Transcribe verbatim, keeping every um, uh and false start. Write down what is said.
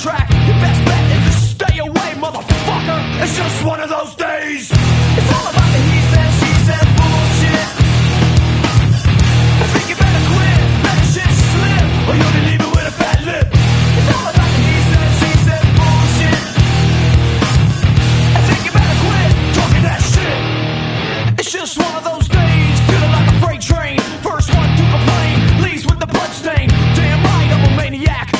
track. Your best bet is to stay away, motherfucker. It's just one of those days. It's all about the he said, she said bullshit. I think you better quit, let the shit slip, or you'll be leaving with a fat lip. It's all about the he said, she said bullshit. I think you better quit talking that shit. It's just one of those days, feeling like a freight train. First one to complain leaves with the bloodstain. Damn right, I'm a maniac.